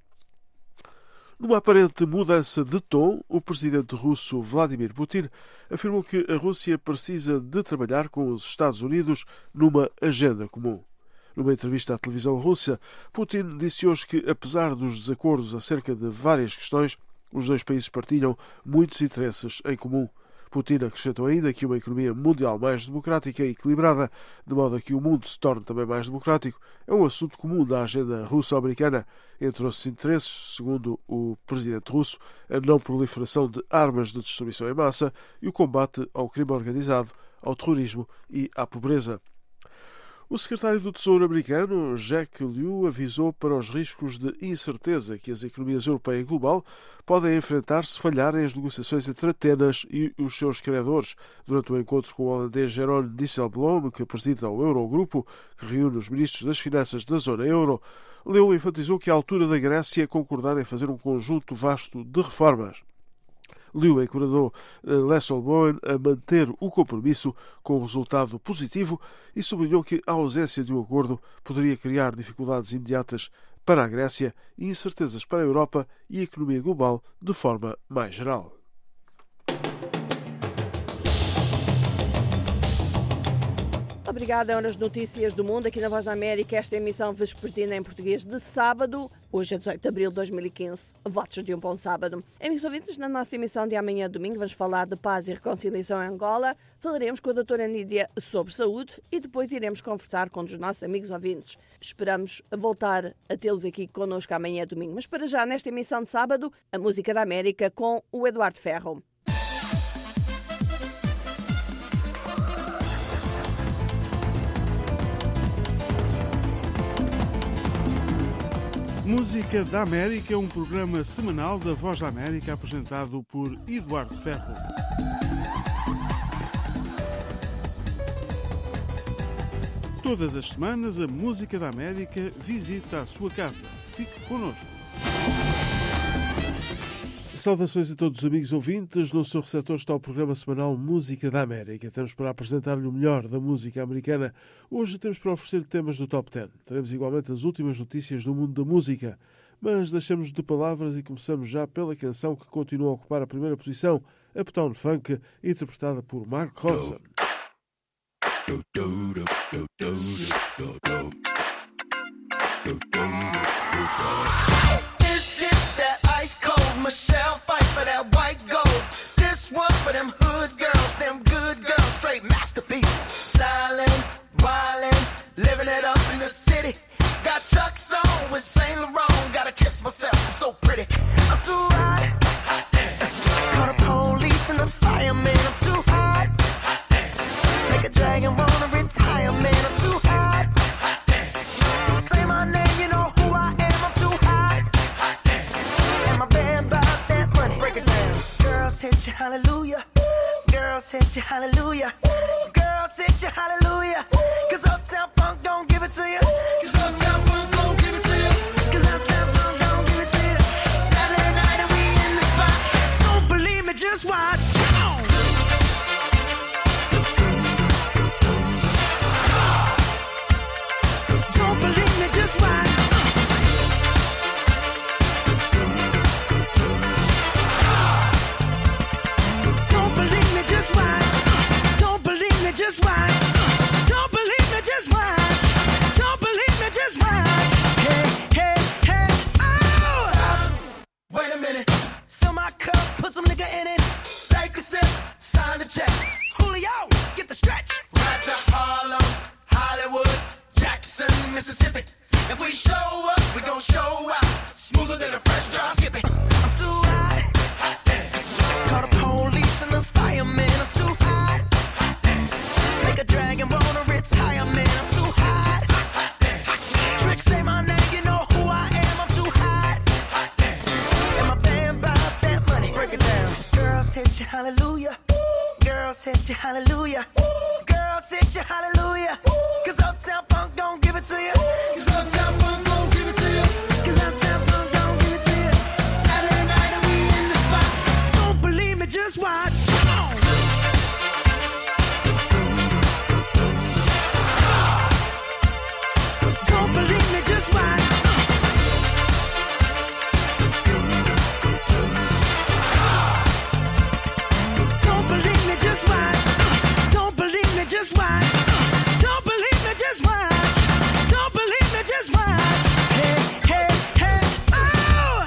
Numa aparente mudança de tom, o presidente russo Vladimir Putin afirmou que a Rússia precisa de trabalhar com os Estados Unidos numa agenda comum. Numa entrevista à televisão russa, Putin disse hoje que, apesar dos desacordos acerca de várias questões, os dois países partilham muitos interesses em comum. Putin acrescentou ainda que uma economia mundial mais democrática e equilibrada, de modo a que o mundo se torne também mais democrático, é um assunto comum da agenda russo-americana. Entre esses interesses, segundo o presidente russo, a não proliferação de armas de destruição em massa e o combate ao crime organizado, ao terrorismo e à pobreza. O secretário do Tesouro americano, Jack Lew, avisou para os riscos de incerteza que as economias europeia e global podem enfrentar se falharem as negociações entre Atenas e os seus credores. Durante o encontro com o holandês Jeroen Dijsselbloem, que presida o Eurogrupo, que reúne os ministros das finanças da zona euro, Lew enfatizou que é a altura da Grécia concordar em fazer um conjunto vasto de reformas. Lew encorajou Dijsselbloem a manter o compromisso com o resultado positivo e sublinhou que a ausência de um acordo poderia criar dificuldades imediatas para a Grécia e incertezas para a Europa e a economia global de forma mais geral. Obrigada, eram as notícias do mundo aqui na Voz da América. Esta emissão vespertina em português de sábado, hoje é dezoito de abril de dois mil e quinze. Votos de um bom sábado. Amigos ouvintes, na nossa emissão de amanhã domingo vamos falar de paz e reconciliação em Angola. Falaremos com a doutora Nídia sobre saúde e depois iremos conversar com um dos nossos amigos ouvintes. Esperamos voltar a tê-los aqui connosco amanhã domingo. Mas para já, nesta emissão de sábado, a música da América com o Eduardo Ferro. Música da América é um programa semanal da Voz da América apresentado por Eduardo Ferro. Todas as semanas a Música da América visita a sua casa. Fique connosco. Saudações a todos os amigos ouvintes. No seu receptor está o programa semanal Música da América. Temos para apresentar-lhe o melhor da música americana. Hoje temos para oferecer temas do Top dez. Teremos igualmente as últimas notícias do mundo da música. Mas deixamos de palavras e começamos já pela canção que continua a ocupar a primeira posição, Uptown Funk, interpretada por Mark Ronson. Michelle fight for that white gold. This one for them hood girls, them good girls, straight masterpieces. Stylin', wildin', living it up in the city. Got Chuck's on with Saint Laurent. Gotta kiss myself, I'm so pretty. I'm too hot. Call the police and the fireman. I'm too hot. Make a dragon wanna retire, man. I'm too hot. Say my name, you know who I am. I'm too hot. And my band bought that money. Break it down. Girls hit you, hallelujah. Girls hit you, hallelujah. Girls hit you, hallelujah. Cause Uptown Funk don't give it to you. Cause Uptown Funk don't give it to you. Cause Uptown Funk don't give it to you. Saturday night and we in the spot. Don't believe me, just watch. Don't believe me, just watch. Don't believe me, just watch. Don't believe me, just watch. Don't believe me, just watch. Don't believe me, just watch. Hey, hey, hey, oh! Stop. Wait a minute. Fill my cup, put some nigga in it. Take a sip, sign the check. Julio, get the stretch. Right to Harlem, Hollywood, Jackson, Mississippi. If we show up, we gon' show out. Smoother than a fresh drop. Skip it. I'm too hot. Hot damn. Call the police and the fireman. I'm too hot. Hot damn. Make a dragon wanna retire, man. I'm too hot. Hot damn. Trick say my name, you know who I am. I'm too hot. Hot damn. And my band bought that money. Break it down. Girls hit you, hallelujah. Girls hit you, hallelujah. Girls hit you, hallelujah. Cause Uptown Funk don't give it to you. Cause Uptown Funk don't give it to you. Cause Uptown Funk don't give it to you. Saturday night and we in the spot. Don't believe me, just watch. Don't believe me, just watch. Don't believe me, just watch. Don't believe me, just watch. Don't believe me, just watch. Don't believe me, just watch. Hey, hey, hey, oh!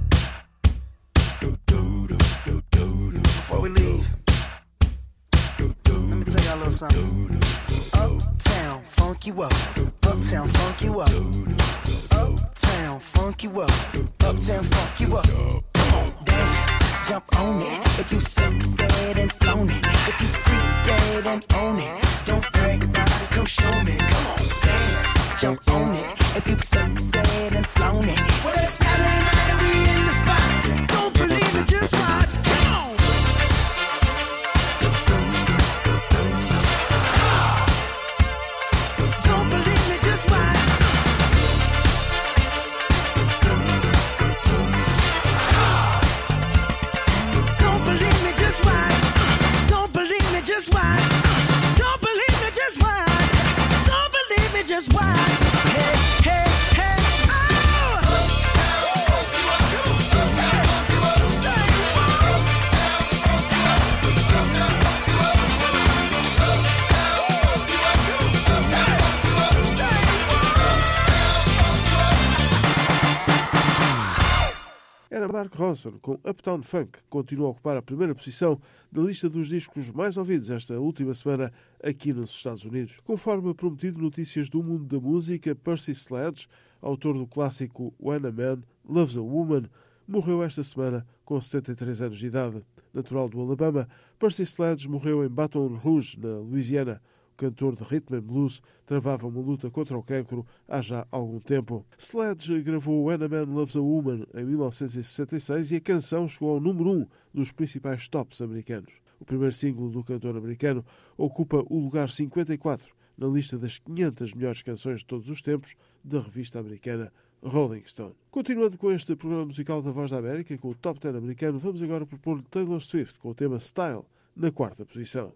Before we leave, let me tell y'all a little something. Uptown, funk you up. Uptown, funk you up. Uptown, funk you up. Uptown, funk you up. Come on, dance, jump on it. If you succeed and flown it. If you freak dead and own it. Don't brag about it, come show me. Come on, dance, jump on it. If you succeed and flown it. Well, it's Saturday night and we in the spot. Don't believe it, just watch. Come on. Don't believe me, just watch. Don't believe me, just watch. Don't believe me, just watch. Don't believe me, just watch. Don't believe me, just watch. Hey, hey, hey, oh! Era Mark Ronson com Uptown Funk, que continua a ocupar a primeira posição da lista dos discos mais ouvidos esta última semana aqui nos Estados Unidos. Conforme prometido, notícias do mundo da música, Percy Sledge, autor do clássico When a Man Loves a Woman, morreu esta semana com setenta e três anos de idade. Natural do Alabama, Percy Sledge morreu em Baton Rouge, na Louisiana. O cantor de rhythm and blues, travava uma luta contra o cancro há já algum tempo. Sledge gravou When a Man Loves a Woman em mil novecentos e sessenta e seis e a canção chegou ao número um dos principais tops americanos. O primeiro single do cantor americano ocupa o lugar cinquenta e quatro na lista das quinhentas melhores canções de todos os tempos da revista americana Rolling Stone. Continuando com este programa musical da Voz da América, com o Top dez americano, vamos agora propor Taylor Swift com o tema Style na quarta posição.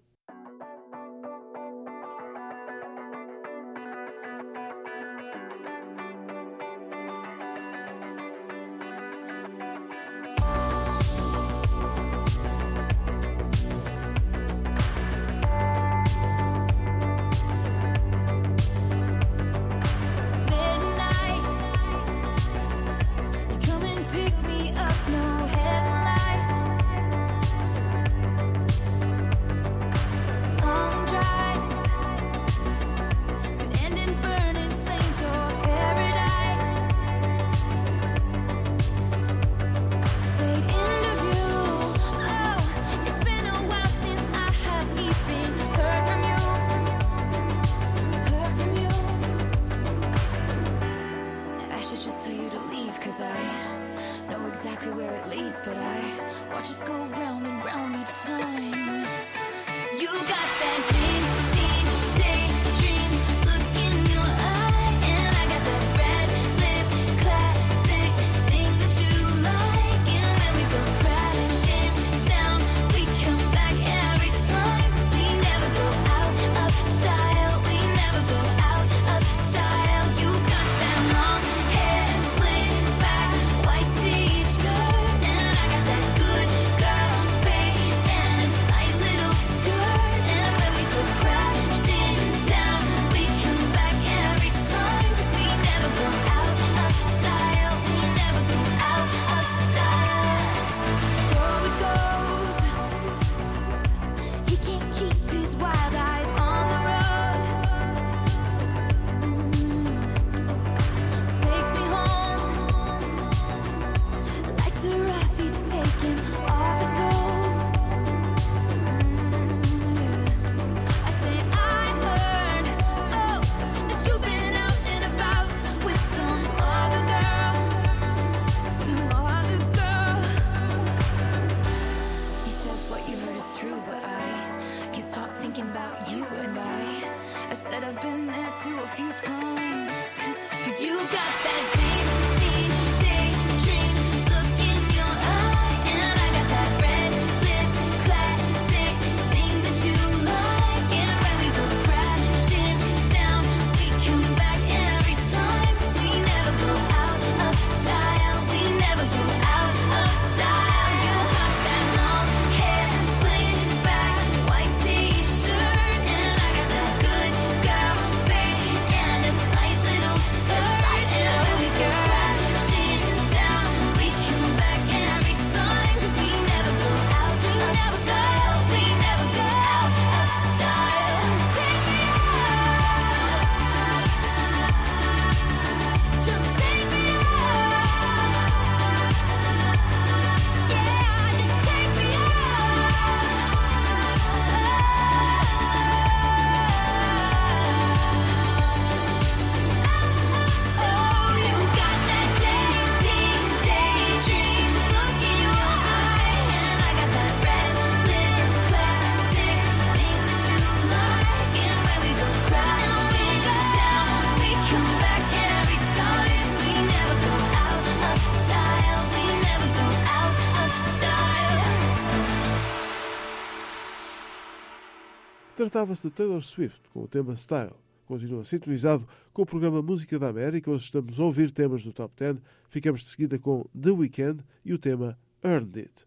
Tratava-se de Taylor Swift, com o tema Style. Continua sintonizado com o programa Música da América, onde estamos a ouvir temas do Top dez. Ficamos de seguida com The Weeknd e o tema Earned It.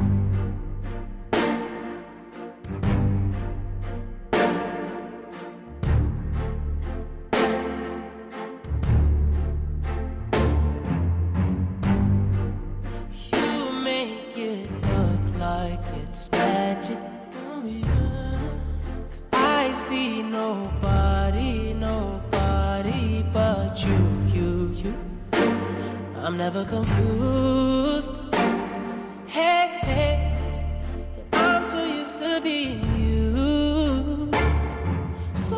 You make it look like it's magic. I see nobody, nobody but you, you, you. I'm never confused. Hey, hey, I'm so used to being used.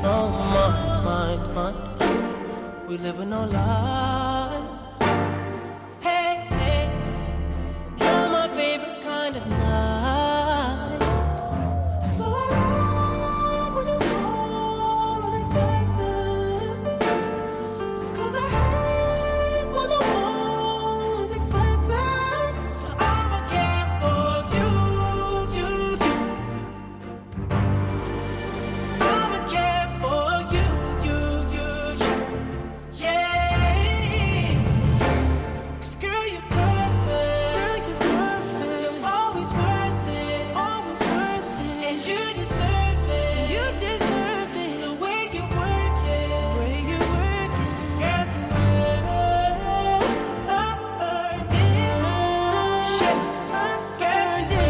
on my mind, mind. We live in our lives. Hey, hey, you're my favorite kind of night. So I love when you call unexpected, 'cause I hate when the one's expected. So I'ma care for you, you, you. I'ma care for you, you, you, you. Yeah. 'Cause girl, you're perfect. Girl, you're perfect. You're always worth it. Always worth it. And you deserve it. You deserve it. The way you work it. The way you work it. 'Cause girl, you earned it. Shit. Girl, you did.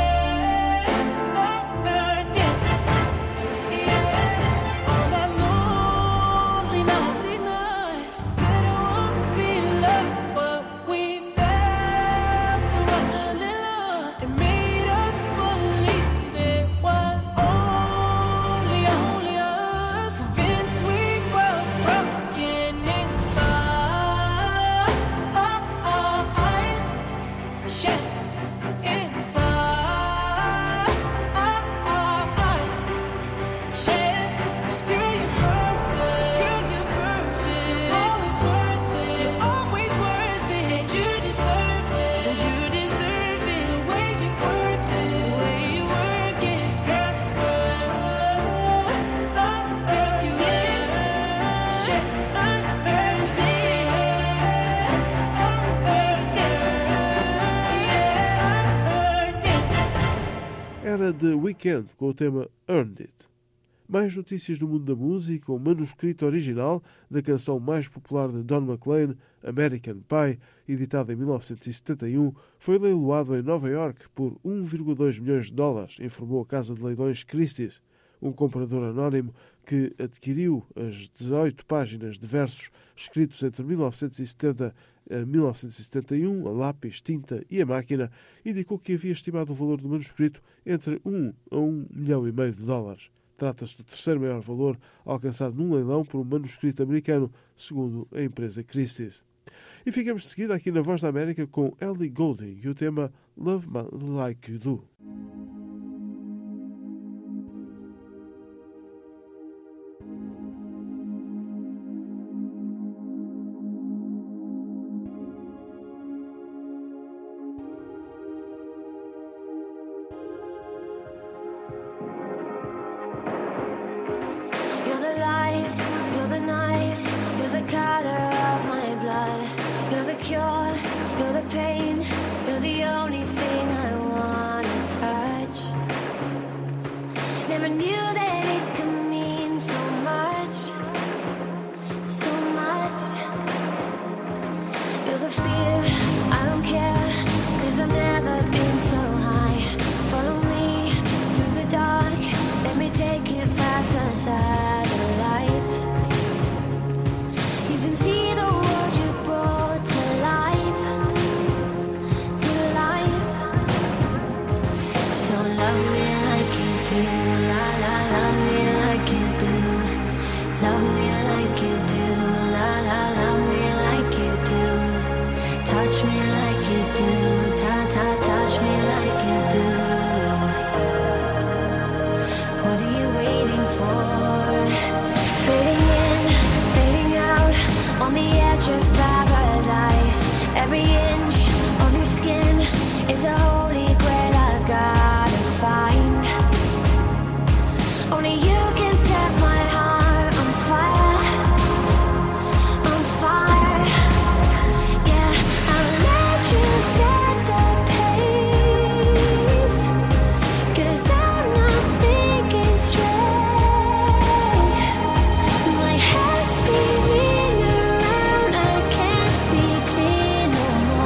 Earned it. Yeah. On that lonely night, said it would be love, but we felt the rush. It made us believe it was only us. Convinced we were broken inside. Yeah, inside. Yeah, 'cause girl, you're perfect. Girl, you're perfect. Always worth it. Always worth it. And you deserve it. And you deserve it. The way you work it. The way you work it. 'Cause girl, you earned it. You did. Shit. Earned it. Earned it. Yeah. Earned it. Era The Weeknd com o tema Earned It. Mais notícias do mundo da música. O manuscrito original da canção mais popular de Don McLean, American Pie, editada em mil novecentos e setenta e um, foi leiloado em Nova York por um vírgula dois milhões de dólares, informou a casa de leilões Christie's. Um comprador anónimo que adquiriu as dezoito páginas de versos escritos entre mil novecentos e setenta a mil novecentos e setenta e um, a lápis, tinta e a máquina, indicou que havia estimado o valor do manuscrito entre um a um milhão e meio de dólares. Trata-se do terceiro maior valor alcançado num leilão por um manuscrito americano, segundo a empresa Christie's. E ficamos de seguida aqui na Voz da América com Ellie Goulding e o tema Love Me Like You Do. You're the light, you're the night, you're the color of my blood. You're the cure, you're the pain, you're the only thing I wanna touch. Never knew that it could mean so much, so much. You're the fear, I don't care, 'cause I've never been so high. Follow me through the dark, let me take you past the satellites. You can see the world you brought to life, to life. So love me like you do, la la, love me like you do. Love me like you do, la la, love me like you do. Touch me like you do, ta ta, touch me like you do. What are you waiting for? Fading in, fading out, on the edge of paradise. Every inch of your skin is a holy grail I've gotta find. Only you can set my heart on fire, on fire. Yeah, I'll let you set the pace, 'cause I'm not thinking straight. My head's spinning around, I can't see clear no more.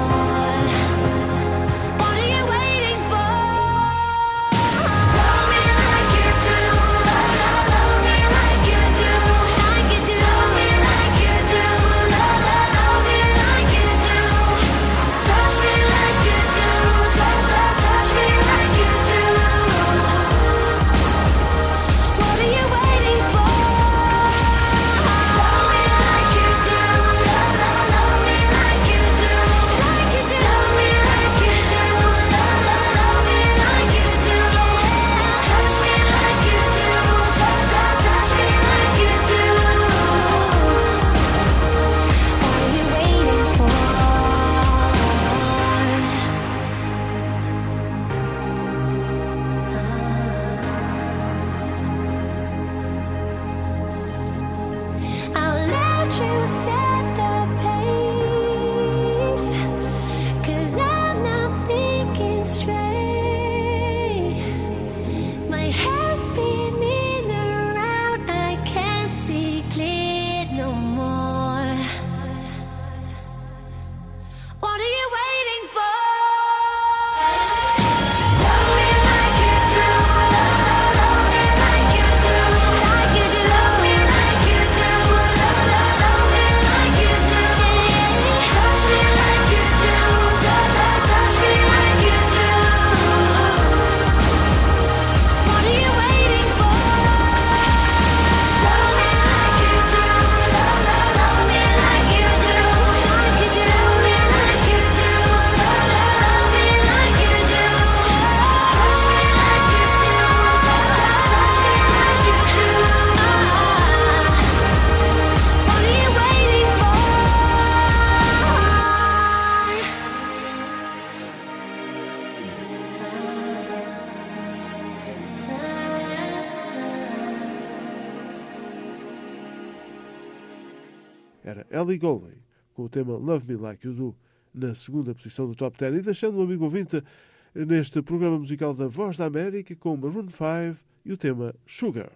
era Ellie Goulding, com o tema Love Me Like You Do, na segunda posição do Top dez. E deixando o amigo ouvinte neste programa musical da Voz da América com Maroon five e o tema Sugar.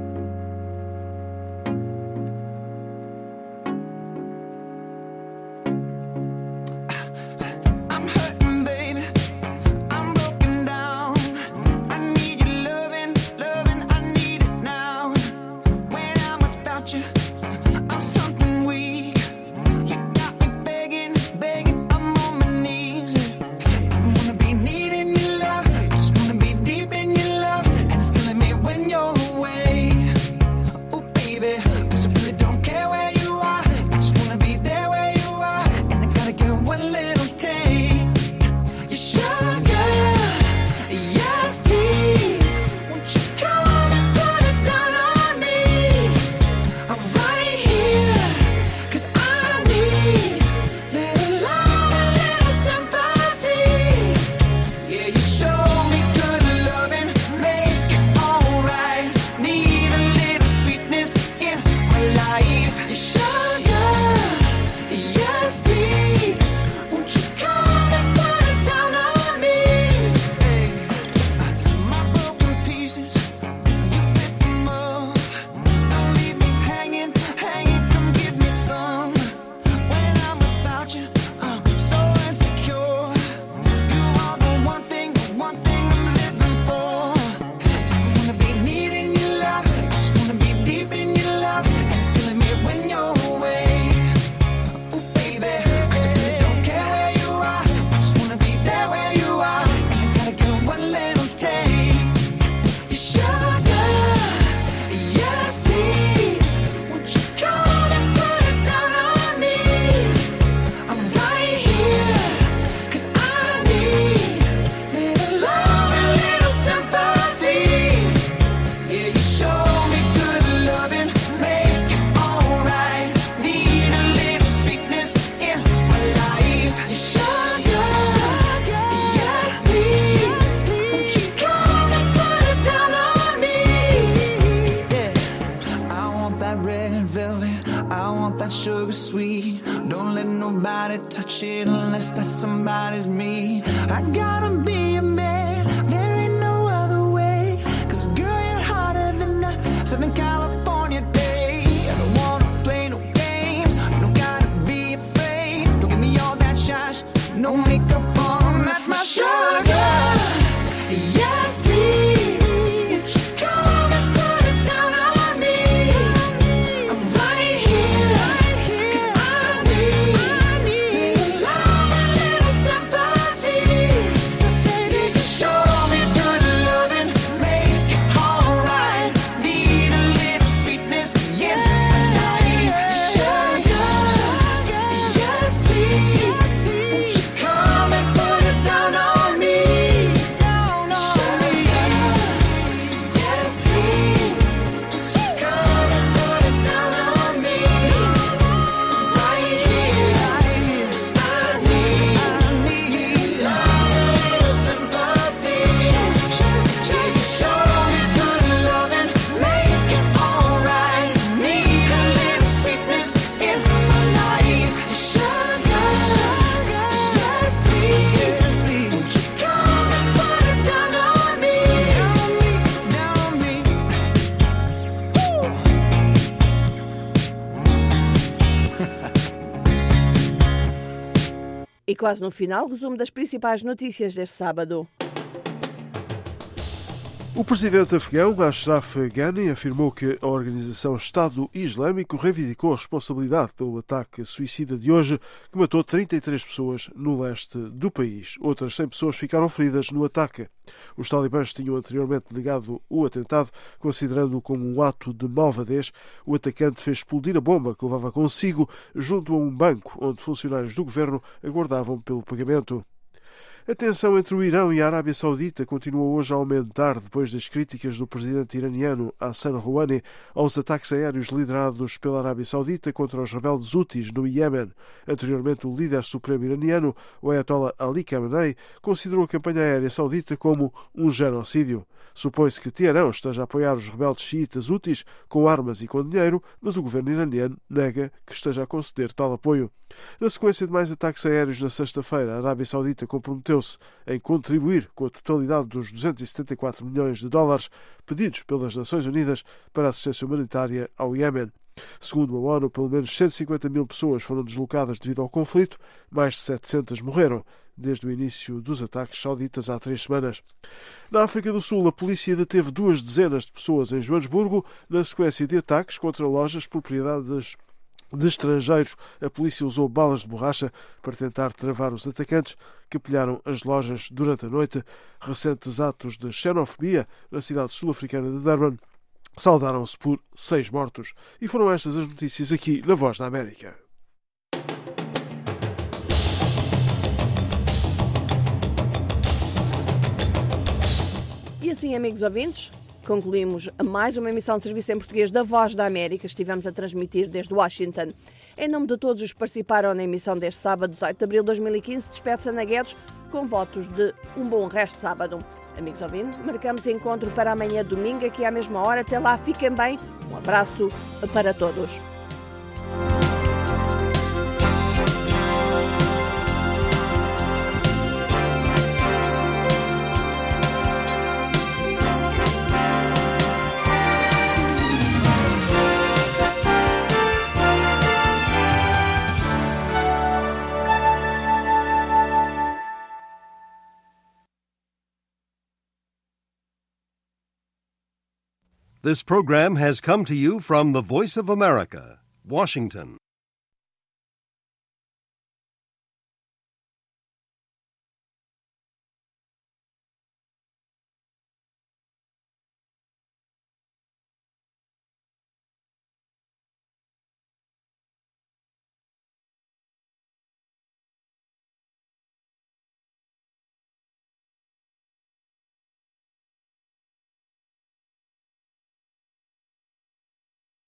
Sugar sweet, don't let nobody touch it unless that somebody's me. I gotta be a man, there ain't no other way. Cause girl, you're hotter than a Southern California day. I don't wanna play no games, you don't gotta be afraid. Don't give me all that shush, no makeup on, that's my sugar. Yes, please. E quase no final, resumo das principais notícias deste sábado. O presidente afegão, Ashraf Ghani, afirmou que a organização Estado Islâmico reivindicou a responsabilidade pelo ataque suicida de hoje, que matou trinta e três pessoas no leste do país. Outras cem pessoas ficaram feridas no ataque. Os talibãs tinham anteriormente negado o atentado, considerando-o como um ato de malvadez. O atacante fez explodir a bomba que levava consigo junto a um banco onde funcionários do governo aguardavam pelo pagamento. A tensão entre o Irão e a Arábia Saudita continua hoje a aumentar depois das críticas do presidente iraniano Hassan Rouhani aos ataques aéreos liderados pela Arábia Saudita contra os rebeldes Houthis no Iémen. Anteriormente, o líder supremo iraniano, o Ayatollah Ali Khamenei, considerou a campanha aérea saudita como um genocídio. Supõe-se que Teherão esteja a apoiar os rebeldes xiitas Houthis com armas e com dinheiro, mas o governo iraniano nega que esteja a conceder tal apoio. Na sequência de mais ataques aéreos na sexta-feira, a Arábia Saudita comprometeu-se em contribuir com a totalidade dos duzentos e setenta e quatro milhões de dólares pedidos pelas Nações Unidas para a assistência humanitária ao Iémen. Segundo a ONU, pelo menos cento e cinquenta mil pessoas foram deslocadas devido ao conflito, mais de setecentas morreram desde o início dos ataques sauditas há três semanas. Na África do Sul, a polícia deteve duas dezenas de pessoas em Joanesburgo na sequência de ataques contra lojas propriedades de estrangeiros. A polícia usou balas de borracha para tentar travar os atacantes que pilharam as lojas durante a noite. Recentes atos de xenofobia na cidade sul-africana de Durban saldaram-se por seis mortos. E foram estas as notícias aqui na Voz da América. E assim, amigos ouvintes, concluímos mais uma emissão de serviço em português da Voz da América. Estivemos a transmitir desde Washington. Em nome de todos os que participaram na emissão deste sábado, dezoito de abril de dois mil e quinze, despede-se Ana Guedes com votos de um bom resto de sábado. Amigos ouvintes, marcamos encontro para amanhã domingo, aqui à mesma hora. Até lá, fiquem bem. Um abraço para todos. This program has come to you from the Voice of America, Washington.